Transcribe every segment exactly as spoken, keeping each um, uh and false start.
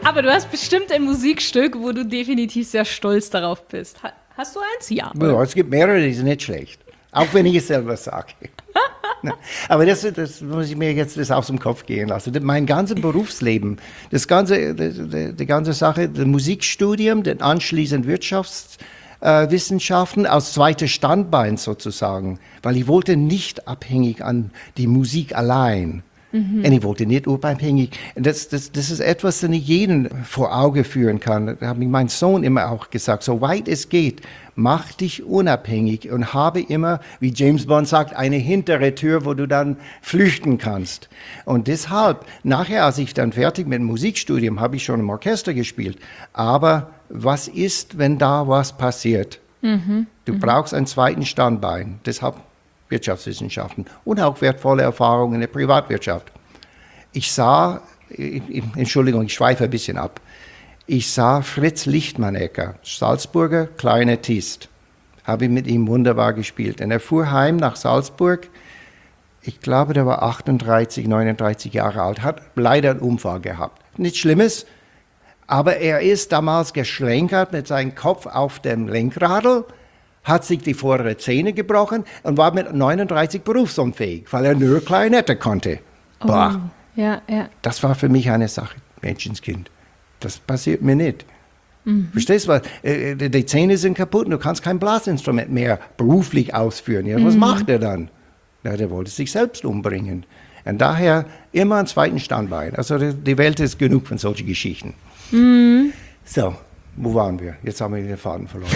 Aber du hast bestimmt ein Musikstück, wo du definitiv sehr stolz darauf bist. Hast du eins? Ja. Ja, es gibt mehrere, die sind nicht schlecht. Auch wenn ich es selber sage. Aber das, das muss ich mir jetzt das aus dem Kopf gehen lassen. Mein ganzes Berufsleben, das ganze, die, die, die ganze Sache, das Musikstudium, dann anschließend Wirtschaftswissenschaften äh, aus zweiter Standbein sozusagen, weil ich wollte nicht abhängig an die Musik allein. Mhm. Und ich wollte nicht unabhängig. Das, das, das ist etwas, das ich jeden vor Augen führen kann. Da hat mir mein Sohn immer auch gesagt, so weit es geht, mach dich unabhängig und habe immer, wie James Bond sagt, eine hintere Tür, wo du dann flüchten kannst. Und deshalb, nachher, als ich dann fertig mit dem Musikstudium, habe ich schon im Orchester gespielt. Aber was ist, wenn da was passiert? Mhm. Du mhm. brauchst einen zweiten Standbein. Deshalb Wirtschaftswissenschaften und auch wertvolle Erfahrungen in der Privatwirtschaft. Ich sah, ich, Entschuldigung, ich schweife ein bisschen ab. Ich sah Fritz Lichtmannecker, Salzburger, Klarinettist. Habe ich mit ihm wunderbar gespielt. Und er fuhr heim nach Salzburg. Ich glaube, der war achtunddreißig, neununddreißig Jahre alt, hat leider einen Unfall gehabt. Nichts Schlimmes, aber er ist damals geschlenkert mit seinem Kopf auf dem Lenkradl, hat sich die vordere Zähne gebrochen und war mit neununddreißig berufsunfähig, weil er nur Klarinette konnte. Oh, ja, ja. Das war für mich eine Sache, Menschenskind. Das passiert mir nicht. Mhm. Verstehst du? Die Zähne sind kaputt und du kannst kein Blasinstrument mehr beruflich ausführen. Ja, was mhm. macht er dann? Ja, der wollte sich selbst umbringen. Und daher immer einen zweiten Standbein. Also die Welt ist genug von solchen Geschichten. Mhm. So, wo waren wir? Jetzt haben wir den Faden verloren.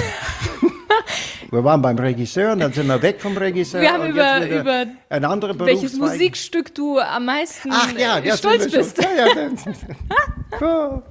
Wir waren beim Regisseur und dann sind wir weg vom Regisseur. Wir haben und über, jetzt über ein anderer welches Musikstück du am meisten Ach, ja, ja, stolz bist. Ja, ja,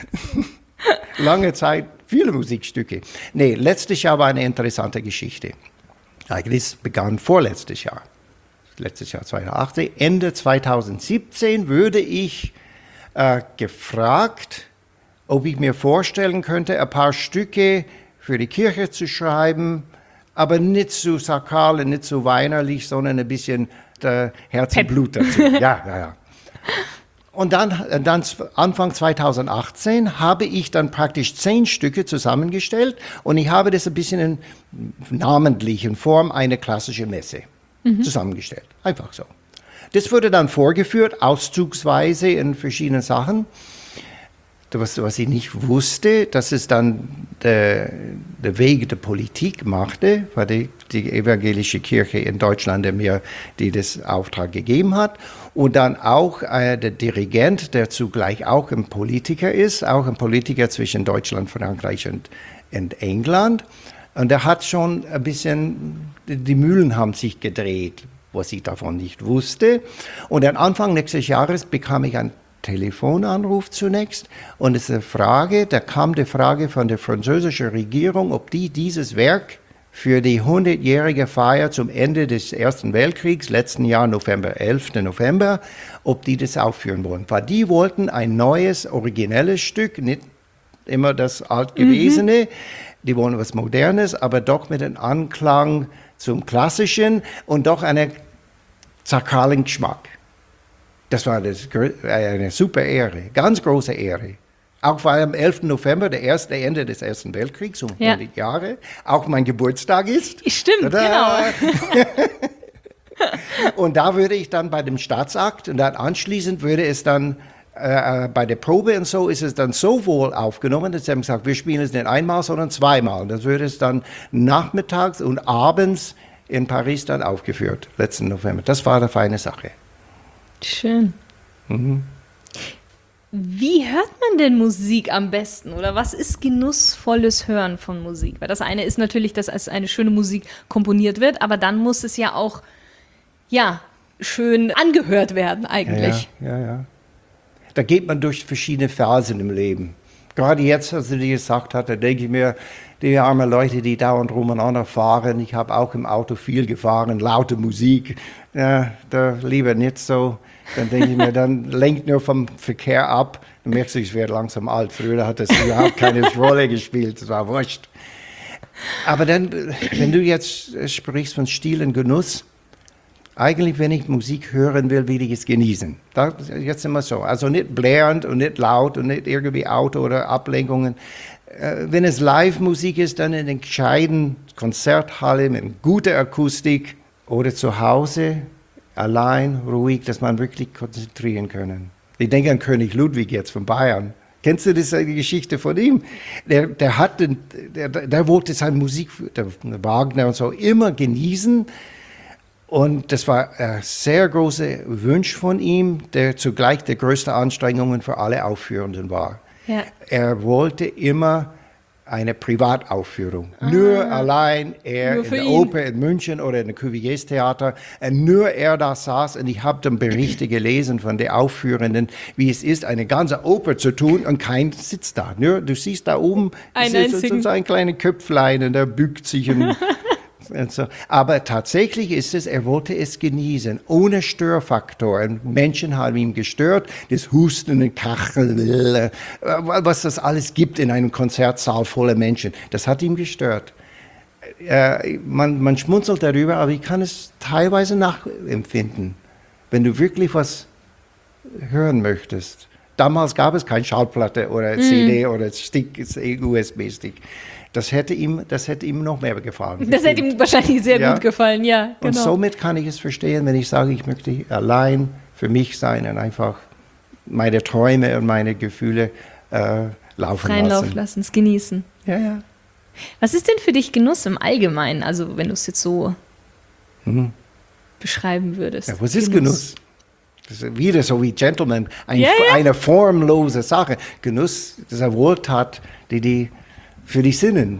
lange Zeit, viele Musikstücke. Nee, letztes Jahr war eine interessante Geschichte. Eigentlich es begann vorletztes Jahr. Letztes Jahr zweitausendachtzehn. Ende zweitausendsiebzehn würde ich äh, gefragt, ob ich mir vorstellen könnte, ein paar Stücke für die Kirche zu schreiben, aber nicht so sakral, nicht so weinerlich, sondern ein bisschen äh, Herz und Blut dazu. Ja, ja, ja. Und dann, dann Anfang zweitausendachtzehn habe ich dann praktisch zehn Stücke zusammengestellt und ich habe das ein bisschen in namentlichen Form eine klassische Messe mhm. zusammengestellt. Einfach so. Das wurde dann vorgeführt, auszugsweise in verschiedenen Sachen. Was, was ich nicht wusste, dass es dann der, der Weg der Politik machte, war die, die evangelische Kirche in Deutschland, der mir die das Auftrag gegeben hat. Und dann auch äh, der Dirigent, der zugleich auch ein Politiker ist, auch ein Politiker zwischen Deutschland, Frankreich und, und England. Und der hat schon ein bisschen, die Mühlen haben sich gedreht, was ich davon nicht wusste. Und dann Anfang nächstes Jahres bekam ich ein Telefonanruf zunächst und es ist eine Frage, da kam die Frage von der französischen Regierung, ob die dieses Werk für die hundertjährige Feier zum Ende des Ersten Weltkriegs, letzten Jahr November, elften November, ob die das aufführen wollen. Weil die wollten ein neues, originelles Stück, nicht immer das altgewesene, mhm. die wollen was Modernes, aber doch mit einem Anklang zum Klassischen und doch einen sakralen Geschmack. Das war das, eine super Ehre, ganz große Ehre. Auch weil am elften November, der erste Ende des Ersten Weltkriegs, um ja. hundert Jahre, auch mein Geburtstag ist. Stimmt, Tada. Genau. Und da würde ich dann bei dem Staatsakt und dann anschließend würde es dann äh, bei der Probe und so ist es dann so wohl aufgenommen, dass sie haben gesagt, wir spielen es nicht einmal, sondern zweimal. Und das würde es dann nachmittags und abends in Paris dann aufgeführt, letzten November. Das war eine feine Sache. Schön. Mhm. Wie hört man denn Musik am besten? Oder was ist genussvolles Hören von Musik? Weil das eine ist natürlich, dass als eine schöne Musik komponiert wird, aber dann muss es ja auch ja, schön angehört werden eigentlich. Ja, ja, ja. Da geht man durch verschiedene Phasen im Leben. Gerade jetzt, als du dir gesagt hast, da denke ich mir, die armen Leute, die dauernd rumeinander fahren. Ich habe auch im Auto viel gefahren, laute Musik. Ja, da lieber nicht so. Dann denke ich mir, dann lenkt nur vom Verkehr ab. Dann merkst du, ich werde langsam alt. Früher hat das überhaupt keine Rolle gespielt. Das war wurscht. Aber dann, wenn du jetzt sprichst von Stil und Genuss, Eigentlich, wenn ich Musik hören will, will ich es genießen. Das ist jetzt immer so. Also nicht blärend und nicht laut und nicht irgendwie Auto oder Ablenkungen. Äh, wenn es Live-Musik ist, dann in einer gescheiten Konzerthalle mit guter Akustik oder zu Hause, allein, ruhig, dass man wirklich konzentrieren kann. Ich denke an König Ludwig jetzt von Bayern. Kennst du das, die Geschichte von ihm? Der, der, hat den, der, der wollte seine Musik, der Wagner und so, immer genießen. Und das war ein sehr großer Wunsch von ihm, der zugleich die größte Anstrengung für alle Aufführenden war. Ja. Er wollte immer eine Privataufführung. Ah. Nur allein, er nur in der ihn. Oper in München oder in der Cuvier-Theater, nur er da saß und ich habe dann Berichte gelesen von den Aufführenden, wie es ist, eine ganze Oper zu tun und kein sitzt da. Nur, du siehst da oben, ein, ist so ein kleines Köpflein und der bückt sich und Und so. Aber tatsächlich ist es, er wollte es genießen, ohne Störfaktoren. Menschen haben ihn gestört, das Husten und Kacheln, was das alles gibt in einem Konzertsaal voller Menschen. Das hat ihn gestört. Äh, man, man schmunzelt darüber, aber ich kann es teilweise nachempfinden, wenn du wirklich was hören möchtest. Damals gab es keine Schallplatte oder C D mm. oder Stick, U S B-Stick. Das hätte ihm, das hätte ihm noch mehr gefallen. Das hätte ihm wahrscheinlich sehr ja. gut gefallen, ja. Genau. Und somit kann ich es verstehen, wenn ich sage, ich möchte allein für mich sein und einfach meine Träume und meine Gefühle äh, laufen Freien lassen. Lauf lassen, es genießen. Ja, ja. Was ist denn für dich Genuss im Allgemeinen? Also wenn du es jetzt so mhm. beschreiben würdest. Ja, was ist Genuss? Das ist wieder so wie Gentleman, ein, ja, ja. eine formlose Sache. Genuss ist eine Wohltat, die die für die Sinne,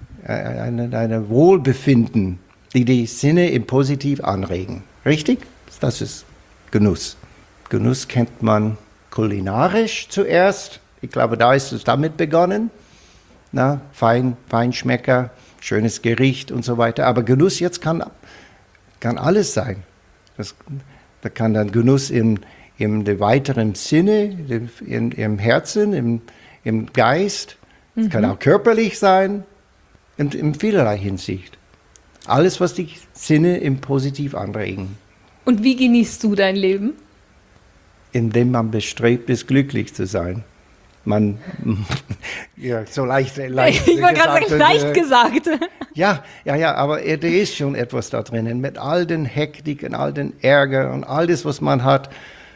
ein eine Wohlbefinden, die die Sinne im Positiv anregen. Richtig? Das ist Genuss. Genuss kennt man kulinarisch zuerst. Ich glaube, da ist es damit begonnen. Na, Fein, Feinschmecker, schönes Gericht und so weiter. Aber Genuss jetzt kann, kann alles sein. Das, da kann dann Genuss im, im weiteren Sinne, im, im Herzen, im, im Geist. Es mhm. kann auch körperlich sein, in, in vielerlei Hinsicht. Alles, was die Sinne im Positiv anregen. Und wie genießt du dein Leben? Indem man bestrebt ist, glücklich zu sein. Man, ja, so leicht, leicht ich war gerade sagen, leicht äh, gesagt. Ja, ja, ja, aber da ist schon etwas da drinnen. Mit all den Hektik und all den Ärger und all das, was man hat.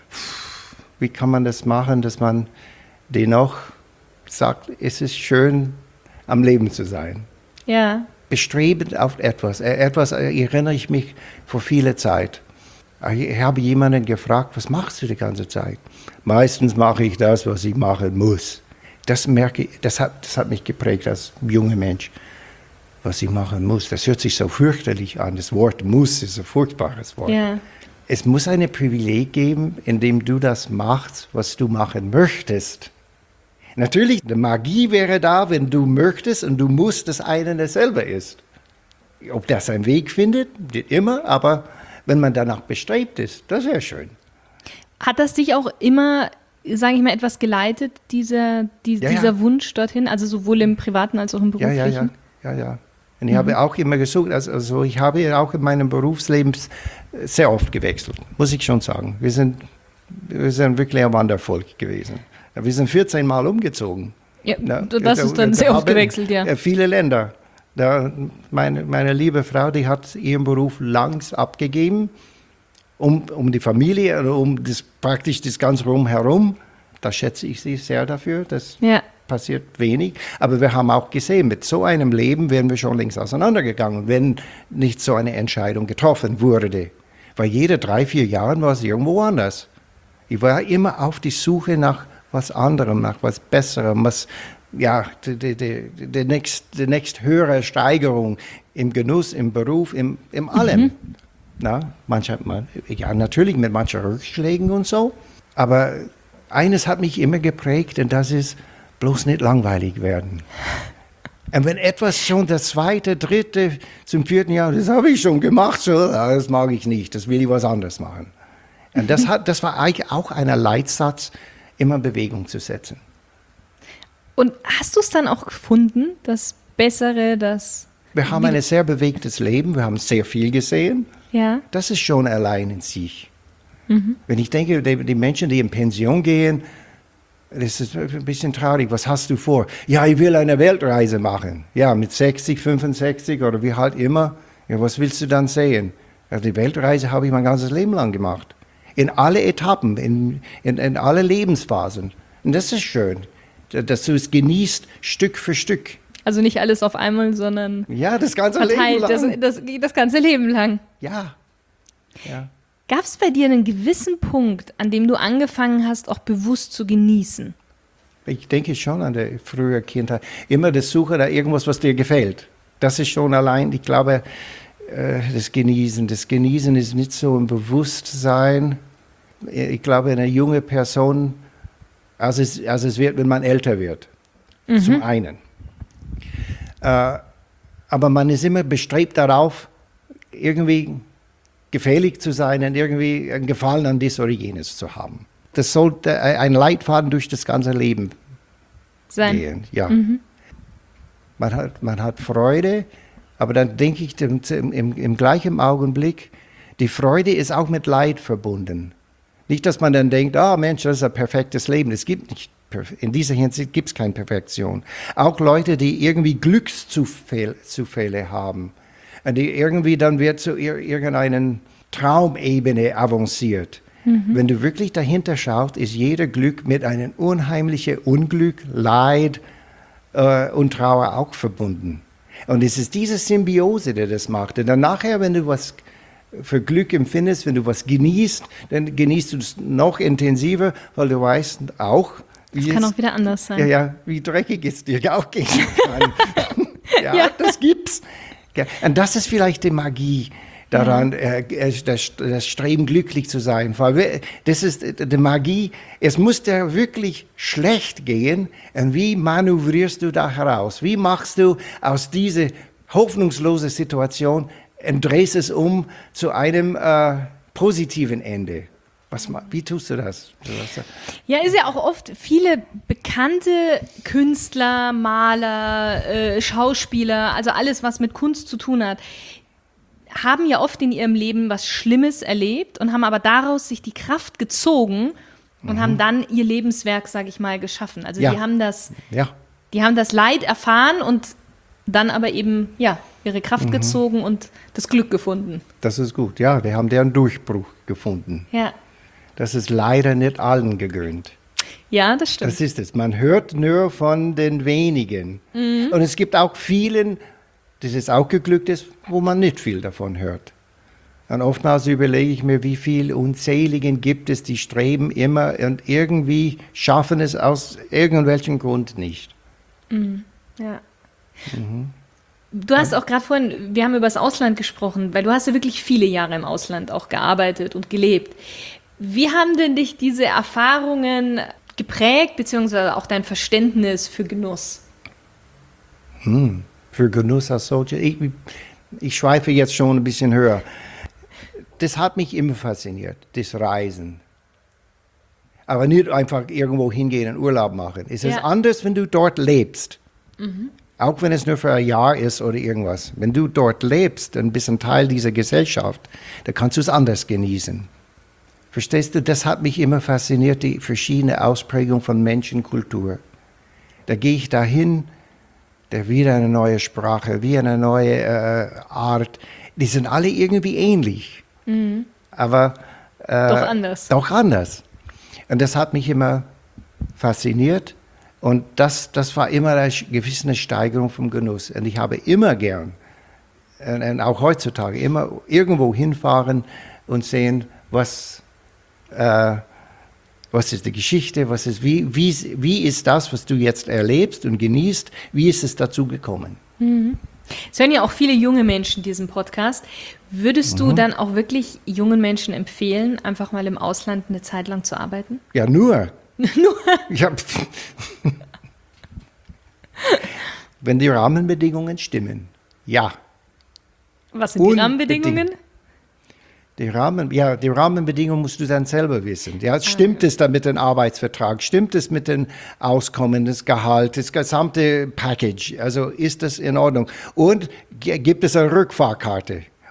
Wie kann man das machen, dass man dennoch sagt, es ist schön, am Leben zu sein. Ja. Bestrebend auf etwas. Etwas erinnere ich mich vor vieler Zeit. Ich habe jemanden gefragt, was machst du die ganze Zeit? Meistens mache ich das, was ich machen muss. Das merke ich, das hat, das hat mich geprägt als junger Mensch. Was ich machen muss, das hört sich so fürchterlich an. Das Wort muss ist ein furchtbares Wort. Ja. Es muss ein Privileg geben, indem du das machst, was du machen möchtest. Natürlich, die Magie wäre da, wenn du möchtest und du musst, dass einer dasselbe ist. Ob das einen Weg findet, nicht immer, aber wenn man danach bestrebt ist, das wäre schön. Hat das dich auch immer, sage ich mal, etwas geleitet, dieser, die, ja, dieser ja. Wunsch dorthin, also sowohl im Privaten als auch im Beruflichen? Ja, ja, ja. ja, ja. Und ich mhm. habe auch immer gesucht, also ich habe auch in meinem Berufsleben sehr oft gewechselt, muss ich schon sagen. Wir sind, wir sind wirklich ein Wandervolk gewesen. Wir sind vierzehn Mal umgezogen. Ja, das ist dann sehr oft gewechselt, ja. Viele Länder. Da, meine, meine liebe Frau, die hat ihren Beruf langs abgegeben, um, um die Familie, um das, praktisch das ganze Rumherum. Da schätze ich sie sehr dafür. Das ja. passiert wenig. Aber wir haben auch gesehen, mit so einem Leben wären wir schon längst auseinandergegangen, wenn nicht so eine Entscheidung getroffen wurde. Weil jede drei, vier Jahre war es irgendwo anders. Ich war immer auf die Suche nach was anderem, nach was Besserem, was, ja, die, die, die, die, nächst, die nächst höhere Steigerung im Genuss, im Beruf, im, im allem. Mhm. Na, manche, ja, natürlich mit manchen Rückschlägen und so, aber eines hat mich immer geprägt und das ist, bloß nicht langweilig werden. Und wenn etwas schon das zweite, dritte, zum vierten Jahr, das habe ich schon gemacht, so, das mag ich nicht, das will ich was anderes machen. Und das, hat, das war eigentlich auch ein Leitsatz, immer in Bewegung zu setzen. Und hast du es dann auch gefunden, das Bessere, das... Wir haben ein sehr bewegtes Leben, wir haben sehr viel gesehen. Ja. Das ist schon allein in sich. Mhm. Wenn ich denke, die, die Menschen, die in Pension gehen, das ist ein bisschen traurig. Was hast du vor? Ja, ich will eine Weltreise machen. Ja, mit sechzig, fünfundsechzig oder wie halt immer. Ja, was willst du dann sehen? Ja, die Weltreise habe ich mein ganzes Leben lang gemacht. In alle Etappen, in, in, in alle Lebensphasen. Und das ist schön, dass du es genießt, Stück für Stück. Also nicht alles auf einmal, sondern ja, das ganze verteilt, Leben lang. Das, das, das ganze Leben lang. Ja, ja. Gab es bei dir einen gewissen Punkt, an dem du angefangen hast, auch bewusst zu genießen? Ich denke schon an die frühe Kindheit. Immer das Suchen nach irgendwas, was dir gefällt. Das ist schon allein, ich glaube, das Genießen. Das Genießen ist nicht so ein Bewusstsein. Ich glaube, eine junge Person, als es, als es wird, wenn man älter wird. Mhm. Zum einen. Äh, aber man ist immer bestrebt darauf, irgendwie gefällig zu sein und irgendwie einen Gefallen an dies oder jenes zu haben. Das sollte ein Leitfaden durch das ganze Leben sein. Gehen. Ja. Mhm. Man hat, man hat Freude, aber dann denke ich im, im, im gleichen Augenblick, die Freude ist auch mit Leid verbunden. Nicht, dass man dann denkt, ah oh Mensch, das ist ein perfektes Leben. Es gibt nicht, in dieser Hinsicht gibt es keine Perfektion. Auch Leute, die irgendwie Glückszufälle haben, und die irgendwie dann wird zu irgendeiner Traumebene avanciert. Mhm. Wenn du wirklich dahinter schaust, ist jeder Glück mit einem unheimlichen Unglück, Leid äh, und Trauer auch verbunden. Und es ist diese Symbiose, die das macht. Und dann nachher, wenn du was für Glück empfindest, wenn du was genießt, dann genießt du es noch intensiver, weil du weißt auch, wie das kann es, auch wieder anders sein. Ja, ja, wie dreckig es dir auch gehen kann. ja, ja, das gibt's. Und das ist vielleicht die Magie daran, ja. äh, das, das Streben, glücklich zu sein. Weil das ist die Magie, es muss dir wirklich schlecht gehen. Und wie manövrierst du da heraus? Wie machst du aus dieser hoffnungslosen Situation und drehst es um zu einem äh, positiven Ende? Was, wie tust du das? Ja, ist ja auch oft, viele bekannte Künstler, Maler, äh, Schauspieler, also alles, was mit Kunst zu tun hat, haben ja oft in ihrem Leben was Schlimmes erlebt und haben aber daraus sich die Kraft gezogen und mhm. haben dann ihr Lebenswerk, sage ich mal, geschaffen. Also ja. die haben das, ja. die haben das Leid erfahren und dann aber eben, ja, ihre Kraft mhm. gezogen und das Glück gefunden. Das ist gut, ja, die haben deren Durchbruch gefunden. Ja. Das ist leider nicht allen gegönnt. Ja, das stimmt. Das ist es. Man hört nur von den wenigen. Mhm. Und es gibt auch vielen, das ist auch geglückt ist, wo man nicht viel davon hört. Und oftmals überlege ich mir, wie viele Unzähligen gibt es, die streben immer und irgendwie schaffen es aus irgendwelchem Grund nicht. Mhm. Ja. Mhm. Du hast auch gerade vorhin, wir haben über das Ausland gesprochen, weil du hast ja wirklich viele Jahre im Ausland auch gearbeitet und gelebt. Wie haben denn dich diese Erfahrungen geprägt, beziehungsweise auch dein Verständnis für Genuss? Hm, für Genuss als solcher. Ich, ich schweife jetzt schon ein bisschen höher. Das hat mich immer fasziniert, das Reisen. Aber nicht einfach irgendwo hingehen und Urlaub machen. Es ist ja. anders, wenn du dort lebst. Mhm. Auch wenn es nur für ein Jahr ist oder irgendwas. Wenn du dort lebst und bist ein Teil dieser Gesellschaft, dann kannst du es anders genießen. Verstehst du, das hat mich immer fasziniert, die verschiedene Ausprägung von Menschenkultur. Da gehe ich dahin, da wieder eine neue Sprache, wie eine neue äh, Art. Die sind alle irgendwie ähnlich, mhm. aber äh, doch anders. Doch anders. Und das hat mich immer fasziniert und das, das war immer eine gewisse Steigerung vom Genuss. Und ich habe immer gern, und, und auch heutzutage, immer irgendwo hinfahren und sehen, was Uh, was ist die Geschichte, was ist, wie, wie, wie ist das, was du jetzt erlebst und genießt, wie ist es dazu gekommen? Mhm. Es hören ja auch viele junge Menschen diesen Podcast. Würdest mhm. du dann auch wirklich jungen Menschen empfehlen, einfach mal im Ausland eine Zeit lang zu arbeiten? Ja, nur. nur? Ja. Wenn die Rahmenbedingungen stimmen, ja. Was sind die Rahmenbedingungen? Die, Rahmen, ja, die Rahmenbedingungen musst du dann selber wissen. Ja, stimmt es dann mit dem Arbeitsvertrag? Stimmt es mit dem Auskommen, das Gehalt, das gesamte Package? Also ist das in Ordnung? Und gibt es eine Rückfahrkarte?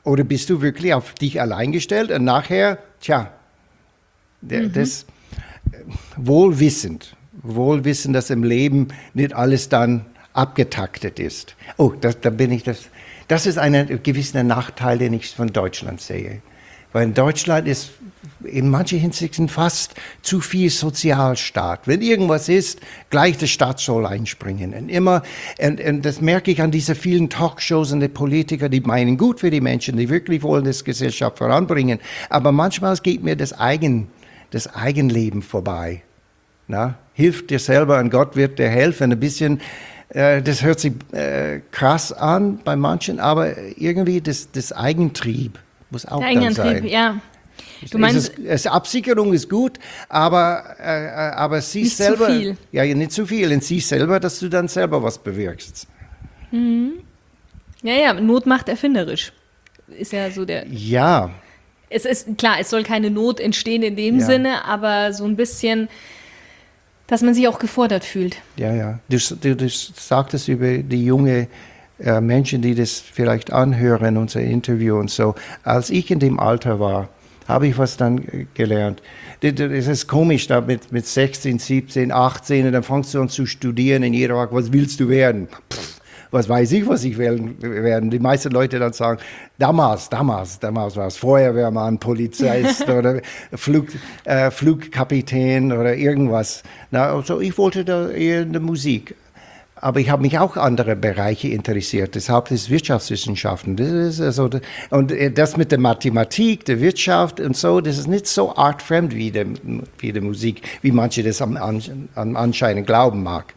Oder bist du wirklich auf dich allein gestellt und nachher, tja, der, mhm. das äh, wohlwissend, wohlwissend, dass im Leben nicht alles dann abgetaktet ist. Oh, das, da bin ich das. Das ist ein gewisser Nachteil, den ich von Deutschland sehe. Weil in Deutschland ist in manchen Hinsichten fast zu viel Sozialstaat. Wenn irgendwas ist, gleich der Staat soll einspringen. Und immer, und, und das merke ich an diesen vielen Talkshows und die Politiker, die meinen gut für die Menschen, die wirklich wollen das Gesellschaft voranbringen. Aber manchmal geht mir das, Eigen, das Eigenleben vorbei. Na? Hilf dir selber und Gott wird dir helfen. Ein bisschen, äh, das hört sich äh, krass an bei manchen, aber irgendwie das, das Eigentrieb muss auch der dann sein. Eigentrieb, ja. Du meinst, es ist, Absicherung ist gut, aber, äh, aber sie nicht selber. Zu viel. Ja, nicht zu viel. Und sie selber, dass du dann selber was bewirkst. Mhm. Ja, ja, Not macht erfinderisch. Ist ja so der. Ja. Es ist klar, es soll keine Not entstehen in dem ja. Sinne, aber so ein bisschen, dass man sich auch gefordert fühlt. Ja, ja. Du, du, du sagtest über die junge äh, Menschen, die das vielleicht anhören, unser Interview und so. Als ich in dem Alter war, habe ich was dann gelernt. Es ist komisch, da mit, mit sechzehn, siebzehn, achtzehn, und dann fängst du an zu studieren und jeder fragt, was willst du werden? Pff, was weiß ich, was ich werden, werden. Die meisten Leute dann sagen, damals, damals, damals war es Feuerwehrmann, Polizist oder Flug, äh, Flugkapitän oder irgendwas. Na, also ich wollte da eher in der Musik. Aber ich habe mich auch andere Bereiche interessiert. Deshalb ist Wirtschaftswissenschaften. Das ist also, und das mit der Mathematik, der Wirtschaft und so, das ist nicht so artfremd wie die, wie die Musik, wie manche das am, am Anschein glauben mag.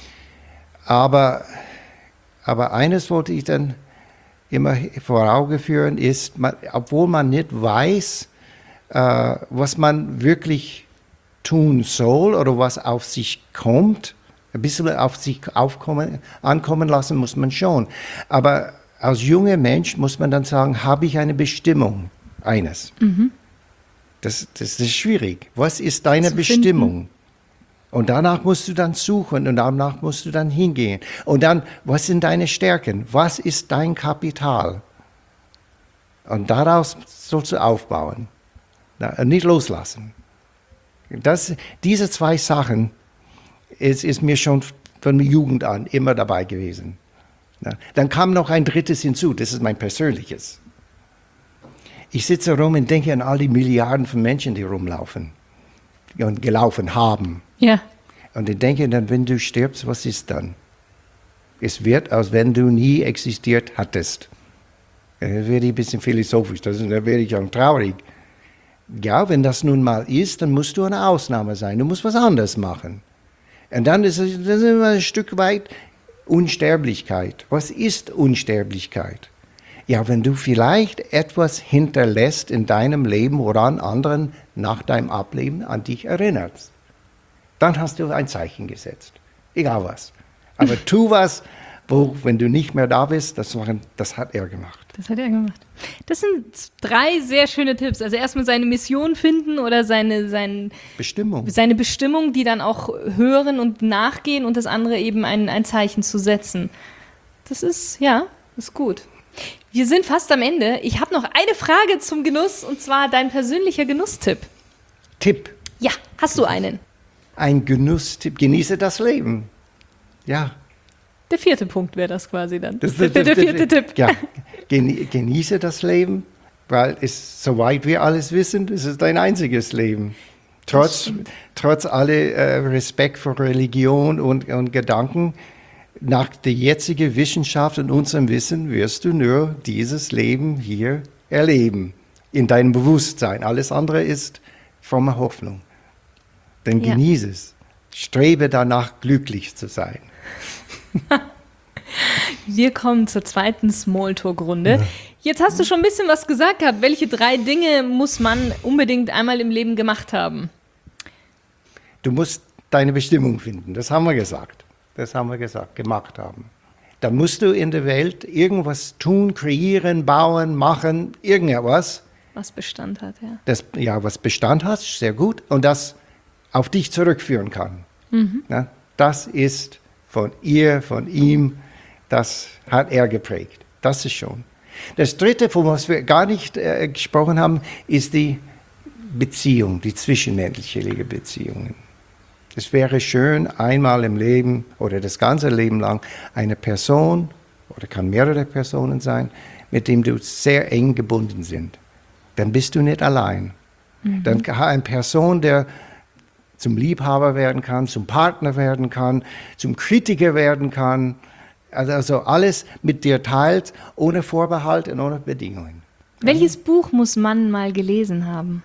Aber, aber eines wollte ich dann immer vor Augen führen, ist, man, obwohl man nicht weiß, äh, was man wirklich tun soll oder was auf sich kommt, ein bisschen auf sich aufkommen, ankommen lassen muss man schon. Aber als junger Mensch muss man dann sagen, habe ich eine Bestimmung? Eines. Mhm. Das, das ist schwierig. Was ist deine Bestimmung? Finden. Und danach musst du dann suchen und danach musst du dann hingehen. Und dann, was sind deine Stärken? Was ist dein Kapital? Und daraus sollst du aufbauen. Nicht loslassen. Das, diese zwei Sachen Es ist mir schon von der Jugend an immer dabei gewesen. Ja. Dann kam noch ein drittes hinzu, das ist mein persönliches. Ich sitze rum und denke an all die Milliarden von Menschen, die rumlaufen und gelaufen haben. Ja. Und ich denke dann, wenn du stirbst, was ist dann? Es wird, als wenn du nie existiert hattest. Da werde ich ein bisschen philosophisch, da werde ich auch traurig. Ja, wenn das nun mal ist, dann musst du eine Ausnahme sein, du musst was anderes machen. Und dann ist es das ist immer ein Stück weit Unsterblichkeit. Was ist Unsterblichkeit? Ja, wenn du vielleicht etwas hinterlässt in deinem Leben, woran anderen nach deinem Ableben an dich erinnerst, dann hast du ein Zeichen gesetzt. Egal was. Aber tu was, wo, wenn du nicht mehr da bist, das, machen, das hat er gemacht. Das hat er gemacht. Das sind drei sehr schöne Tipps. Also erstmal seine Mission finden oder seine, sein, Bestimmung. seine Bestimmung, die dann auch hören und nachgehen, und das andere eben ein, ein Zeichen zu setzen. Das ist, ja, ist gut. Wir sind fast am Ende. Ich habe noch eine Frage zum Genuss, und zwar dein persönlicher Genusstipp. Tipp. Ja, hast du einen? Ein Genusstipp. Genieße das Leben. Ja. Der vierte Punkt wäre das quasi dann. Das, das, das, der das, vierte das, Tipp. Ja, genieße das Leben, weil es, soweit wir alles wissen, es ist dein einziges Leben. Trotz, trotz alle äh, Respekt vor Religion und, und Gedanken, nach der jetzigen Wissenschaft und unserem Wissen wirst du nur dieses Leben hier erleben, in deinem Bewusstsein. Alles andere ist fromme Hoffnung. Dann Ja. genieße es. Strebe danach, glücklich zu sein. Wir kommen zur zweiten Smalltalk-Runde. Ja. Jetzt hast du schon ein bisschen was gesagt gehabt. Welche drei Dinge muss man unbedingt einmal im Leben gemacht haben? Du musst deine Bestimmung finden, das haben wir gesagt. Das haben wir gesagt, gemacht haben. Dann musst du in der Welt irgendwas tun, kreieren, bauen, machen, irgendetwas. Was Bestand hat, ja. Das, ja, was Bestand hat, sehr gut. Und das auf dich zurückführen kann. Mhm. Ja, das ist von ihr, von ihm, das hat er geprägt. Das ist schon. Das Dritte, von was wir gar nicht äh, gesprochen haben, ist die Beziehung, die zwischenmenschliche Beziehungen. Es wäre schön, einmal im Leben oder das ganze Leben lang eine Person, oder kann mehrere Personen sein, mit dem du sehr eng gebunden sind. Dann bist du nicht allein. Mhm. Dann eine Person, der zum Liebhaber werden kann, zum Partner werden kann, zum Kritiker werden kann. Also, also alles mit dir teilt, ohne Vorbehalt und ohne Bedingungen. Welches Buch muss man mal gelesen haben?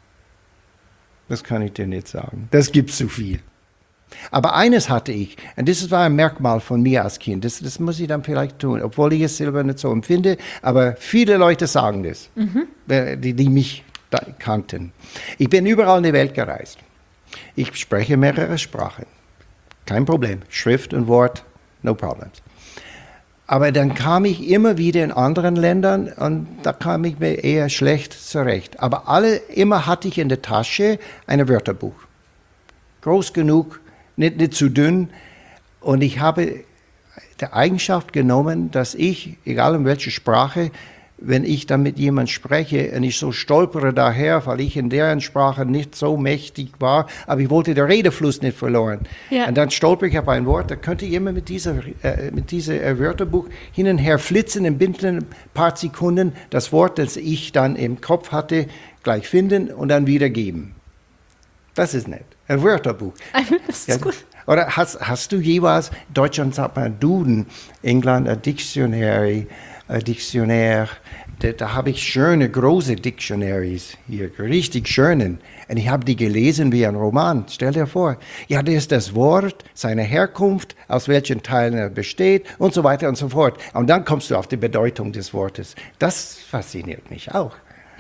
Das kann ich dir nicht sagen. Das gibt zu viel. Aber eines hatte ich, und das war ein Merkmal von mir als Kind, das, das muss ich dann vielleicht tun, obwohl ich es selber nicht so empfinde, aber viele Leute sagen das, mhm. die, die mich kannten. Ich bin überall in die Welt gereist. Ich spreche mehrere Sprachen. Kein Problem. Schrift und Wort, no problems. Aber dann kam ich immer wieder in anderen Ländern und da kam ich mir eher schlecht zurecht. Aber alle, immer hatte ich in der Tasche ein Wörterbuch. Groß genug, nicht, nicht zu dünn. Und ich habe die Eigenschaft genommen, dass ich, egal in welcher Sprache, wenn ich dann mit jemandem spreche und ich so stolpere daher, weil ich in deren Sprache nicht so mächtig war, aber ich wollte den Redefluss nicht verloren. Ja. Und dann stolpere ich auf ein Wort, da könnte ich immer mit diesem äh, mit dieser, äh, Wörterbuch hin und her flitzen, in binnen ein paar Sekunden das Wort, das ich dann im Kopf hatte, gleich finden und dann wiedergeben. Das ist nett. Ein Wörterbuch. Das ist ja, gut. Oder hast, hast du jeweils, in Deutschland sagt man Duden, England ein Dictionary, ein Dictionnaire, da, da habe ich schöne, große Dictionaries hier, richtig schönen. Und ich habe die gelesen wie ein Roman. Stell dir vor, ja, da ist das Wort, seine Herkunft, aus welchen Teilen er besteht und so weiter und so fort. Und dann kommst du auf die Bedeutung des Wortes. Das fasziniert mich auch.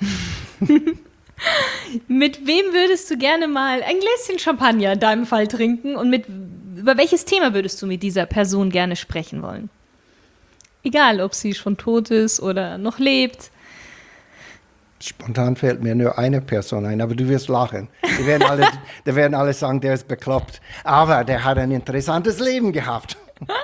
Mit wem würdest du gerne mal ein Gläschen Champagner in deinem Fall trinken und mit, über welches Thema würdest du mit dieser Person gerne sprechen wollen? Egal, ob sie schon tot ist oder noch lebt. Spontan fällt mir nur eine Person ein, aber du wirst lachen. Die werden alle, die werden alle sagen, der ist bekloppt. Aber der hat ein interessantes Leben gehabt.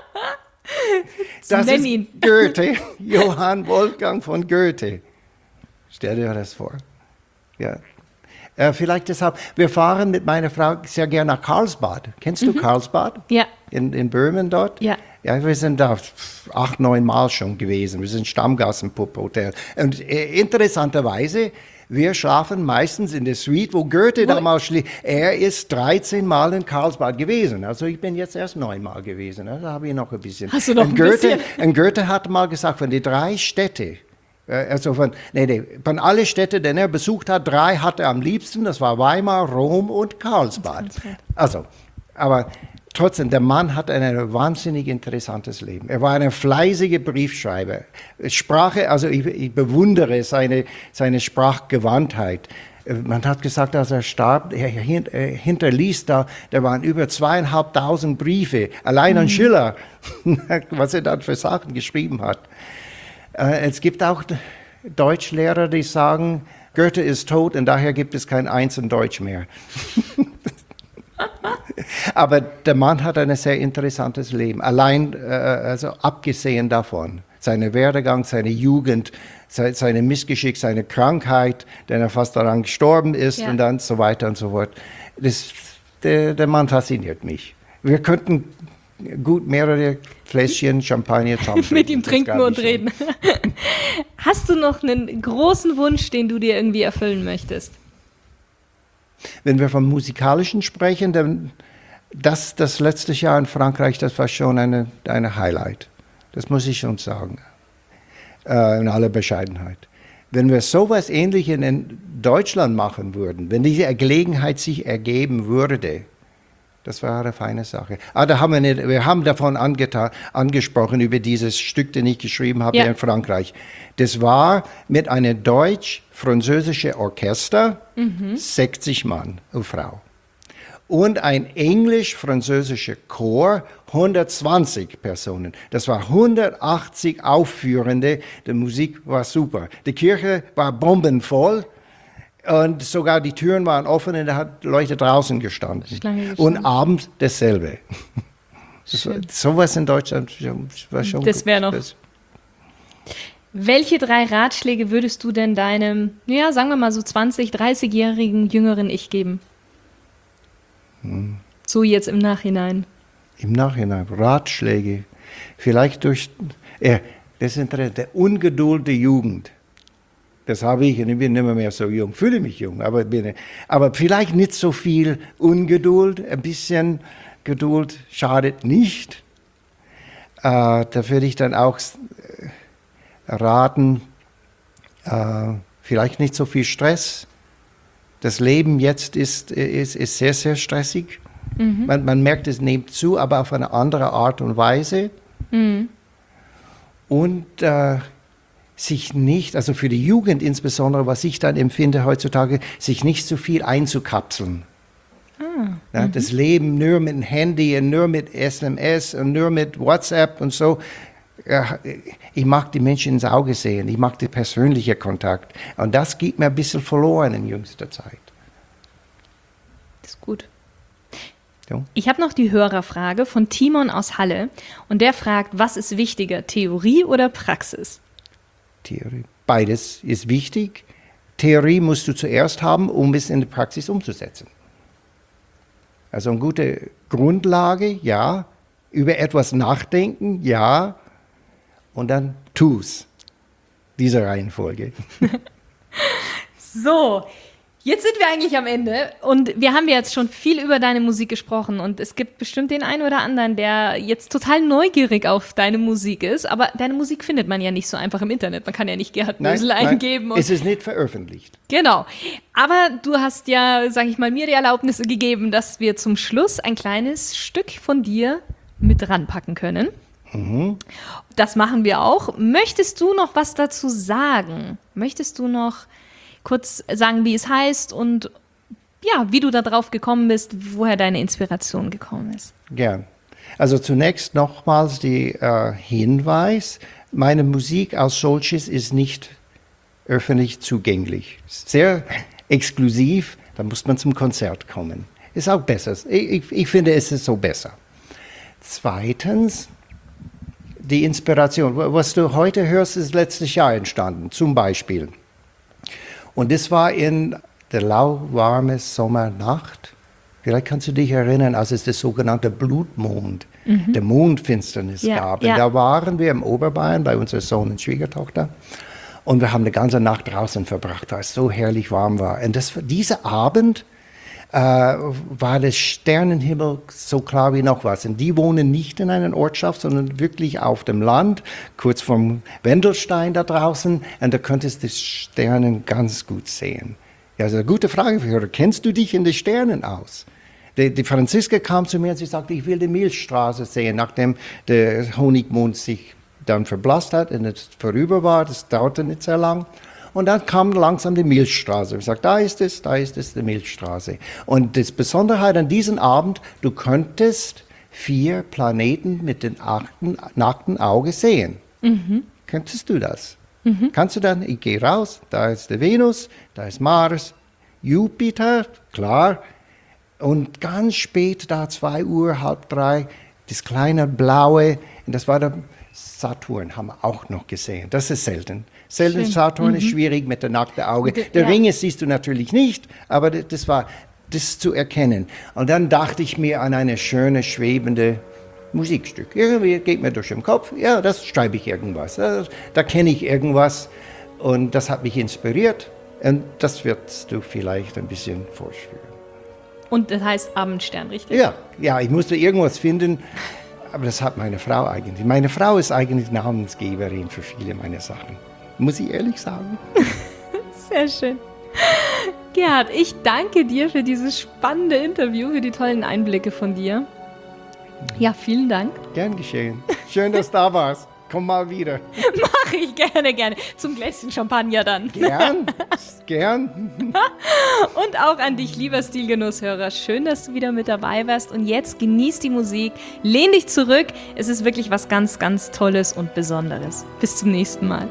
Das ist ihn. Goethe, Johann Wolfgang von Goethe. Stell dir das vor. Ja. Äh, vielleicht deshalb, wir fahren mit meiner Frau sehr gerne nach Karlsbad. Kennst du mhm. Karlsbad? Ja. In, in Böhmen dort? Ja. Ja, wir sind da acht, neun Mal schon gewesen. Wir sind Stammgast im Pupp-Hotel. Und äh, interessanterweise, wir schlafen meistens in der Suite, wo Goethe wo? damals schlief. Er ist dreizehn Mal in Karlsbad gewesen. Also ich bin jetzt erst neun Mal gewesen. Also habe ich noch ein bisschen. Hast du noch und ein Goethe, bisschen? Und Goethe hat mal gesagt, von den drei Städten, also von, nee, nee, von allen Städten, die er besucht hat, drei hat er am liebsten. Das war Weimar, Rom und Karlsbad. Also, aber trotzdem, der Mann hat ein wahnsinnig interessantes Leben. Er war ein fleißiger Briefschreiber. Sprache, also ich, ich bewundere seine, seine Sprachgewandtheit. Man hat gesagt, als er starb, er hinterließ da, da waren über zweieinhalbtausend Briefe, allein mhm. an Schiller, was er dann für Sachen geschrieben hat. Es gibt auch Deutschlehrer, die sagen, Goethe ist tot und daher gibt es kein Eins in Deutsch mehr. Aber der Mann hat ein sehr interessantes Leben, allein, also abgesehen davon. Sein Werdegang, seine Jugend, seine Missgeschick, seine Krankheit, denn er fast daran gestorben ist ja. und dann so weiter und so fort. Das, der, der Mann fasziniert mich. Wir könnten gut mehrere Fläschchen Champagner zusammen mit ihm trinken und reden. Hast du noch einen großen Wunsch, den du dir irgendwie erfüllen möchtest? Wenn wir vom Musikalischen sprechen, dann das, das letzte Jahr in Frankreich, das war schon eine, eine Highlight. Das muss ich schon sagen, äh, in aller Bescheidenheit. Wenn wir sowas Ähnliches in Deutschland machen würden, wenn diese Gelegenheit sich ergeben würde, das war eine feine Sache. Ah, da haben wir, nicht, wir haben davon angetan, angesprochen, über dieses Stück, das ich geschrieben habe ja. in Frankreich. Das war mit einem deutsch-französischen Orchester, mhm. sechzig Mann und Frau. Und ein englisch-französischer Chor, hundertzwanzig Personen. Das war hundertachtzig Aufführende. Die Musik war super. Die Kirche war bombenvoll. Und sogar die Türen waren offen und da hat Leute draußen gestanden. Und abends dasselbe. Das war, sowas in Deutschland war schon Das wäre noch. Das. Welche drei Ratschläge würdest du denn deinem, ja, sagen wir mal so zwanzig-, dreißigjährigen jüngeren Ich geben? Hm. So jetzt im Nachhinein. Im Nachhinein, Ratschläge. Vielleicht durch, äh, das ist interessant, der Ungeduld der Jugend. Das habe ich und ich bin nicht mehr so jung, fühle mich jung, aber, bin, aber vielleicht nicht so viel Ungeduld, ein bisschen Geduld schadet nicht. Äh, da würde ich dann auch raten, äh, vielleicht nicht so viel Stress. Das Leben jetzt ist, ist, ist sehr, sehr stressig. Mhm. Man, man merkt, es nimmt zu, aber auf eine andere Art und Weise. Mhm. Und äh, sich nicht, also für die Jugend insbesondere, was ich dann empfinde heutzutage, sich nicht zu viel einzukapseln. Ah, ja, mhm. Das Leben nur mit dem Handy und nur mit S M S und nur mit WhatsApp und so. Ja, ich mag die Menschen ins Auge sehen, ich mag den persönlichen Kontakt. Und das geht mir ein bisschen verloren in jüngster Zeit. Das ist gut. So. Ich habe noch die Hörerfrage von Timon aus Halle. Und der fragt, was ist wichtiger, Theorie oder Praxis? Theorie. Beides ist wichtig. Theorie musst du zuerst haben, um es in der Praxis umzusetzen. Also eine gute Grundlage, ja. Über etwas nachdenken, ja. Und dann tu's. Diese Reihenfolge. So, jetzt sind wir eigentlich am Ende und wir haben jetzt schon viel über deine Musik gesprochen und es gibt bestimmt den einen oder anderen, der jetzt total neugierig auf deine Musik ist, aber deine Musik findet man ja nicht so einfach im Internet. Man kann ja nicht Gerhard Mösel eingeben. Nein, es ist nicht veröffentlicht. Genau, aber du hast ja, sag ich mal, mir die Erlaubnis gegeben, dass wir zum Schluss ein kleines Stück von dir mit ranpacken können. Mhm. Das machen wir auch. Möchtest du noch was dazu sagen? Möchtest du noch kurz sagen, wie es heißt und ja, wie du da drauf gekommen bist, woher deine Inspiration gekommen ist? Gern. Also zunächst nochmals der äh, Hinweis, meine Musik als solches ist nicht öffentlich zugänglich. Sehr exklusiv, da muss man zum Konzert kommen. Ist auch besser. Ich, ich, ich finde, es ist so besser. Zweitens, die Inspiration. Was du heute hörst, ist letztes Jahr entstanden, zum Beispiel. Und das war in der lauwarmen Sommernacht. Vielleicht kannst du dich erinnern, als es das sogenannte Blutmond, mhm. der Mondfinsternis ja, gab. Und ja. Da waren wir im Oberbayern bei unserer Sohn und Schwiegertochter. Und wir haben eine ganze Nacht draußen verbracht, weil es so herrlich warm war. Und das, dieser Abend äh, war der Sternenhimmel so klar wie noch was. Und die wohnen nicht in einer Ortschaft, sondern wirklich auf dem Land, kurz vom Wendelstein da draußen. Und da könntest du die Sterne ganz gut sehen. Ja, also eine gute Frage für dich. Kennst du dich in den Sternen aus? Die, die Franziska kam zu mir und sie sagte, ich will die Milchstraße sehen, nachdem der Honigmond sich dann verblasst hat und es vorüber war. Das dauerte nicht sehr lang. Und dann kam langsam die Milchstraße. Ich sagte, da ist es, da ist es, die Milchstraße. Und das Besonderheit an diesem Abend, du könntest vier Planeten mit dem nackten Auge sehen. Mhm. Könntest du das? Mhm. Kannst du dann, ich gehe raus, da ist die Venus, da ist Mars, Jupiter, klar. Und ganz spät, da zwei Uhr, halb drei, das kleine blaue, und das war der Saturn, haben wir auch noch gesehen. Das ist selten. Selten ist Saturn, mhm. ist schwierig mit dem nackten Auge. Der, der ja. Ringe siehst du natürlich nicht, aber das war das zu erkennen. Und dann dachte ich mir an eine schöne, schwebende Musikstück. Irgendwie geht mir durch den Kopf, ja, das schreibe ich irgendwas. Da, da kenne ich irgendwas und das hat mich inspiriert. Und das wirst du vielleicht ein bisschen vorspüren. Und das heißt Abendstern, richtig? Ja, ja, ich musste irgendwas finden, aber das hat meine Frau eigentlich. Meine Frau ist eigentlich Namensgeberin für viele meiner Sachen. Muss ich ehrlich sagen. Sehr schön. Gerhard, ich danke dir für dieses spannende Interview, für die tollen Einblicke von dir. Ja, vielen Dank. Gern geschehen. Schön, dass du da warst. Komm mal wieder. Mach ich gerne, gerne. Zum Gläschen Champagner dann. Gern, gern. Und auch an dich, lieber Stilgenusshörer. Schön, dass du wieder mit dabei warst. Und jetzt genieß die Musik. Lehn dich zurück. Es ist wirklich was ganz, ganz Tolles und Besonderes. Bis zum nächsten Mal.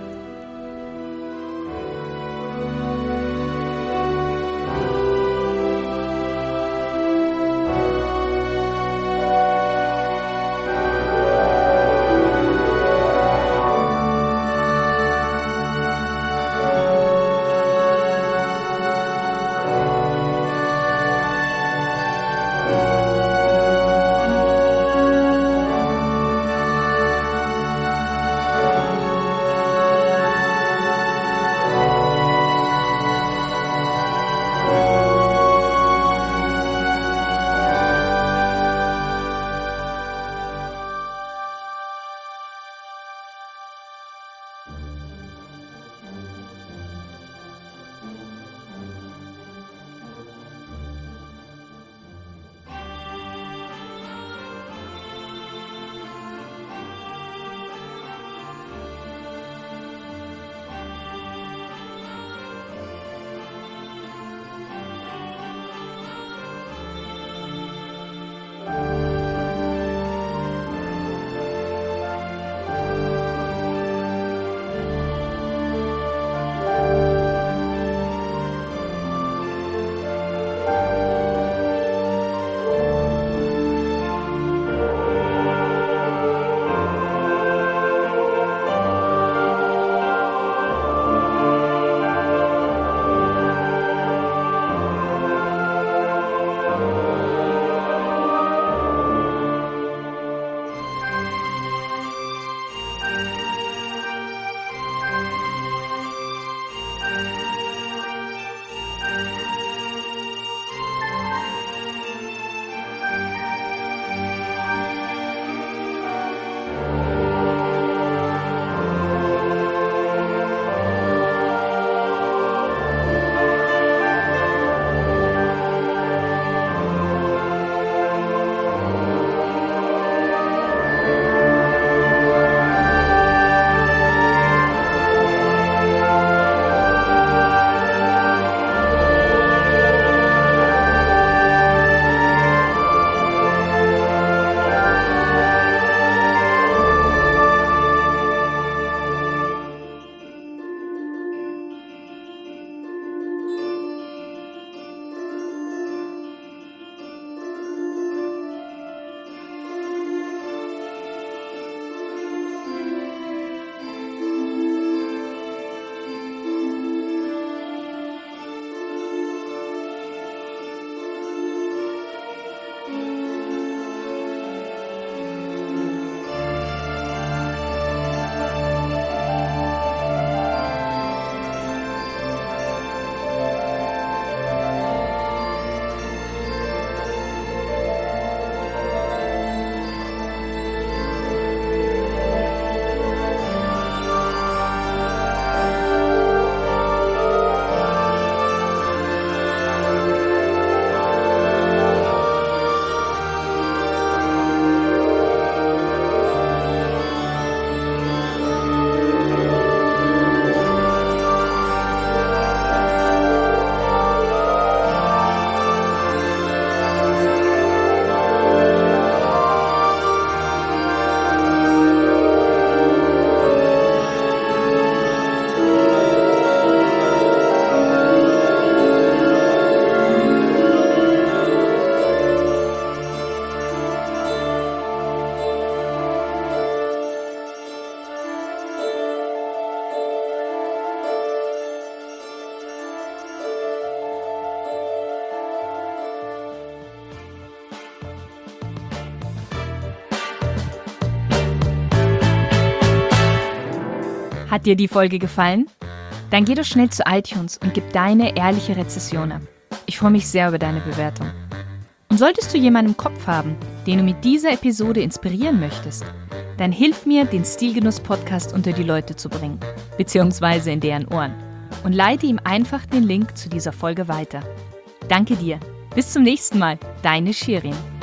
Hat dir die Folge gefallen? Dann geh doch schnell zu iTunes und gib deine ehrliche Rezession ab. Ich freue mich sehr über deine Bewertung. Und solltest du jemanden im Kopf haben, den du mit dieser Episode inspirieren möchtest, dann hilf mir, den Stilgenuss-Podcast unter die Leute zu bringen, beziehungsweise in deren Ohren, und leite ihm einfach den Link zu dieser Folge weiter. Danke dir. Bis zum nächsten Mal. Deine Shirin.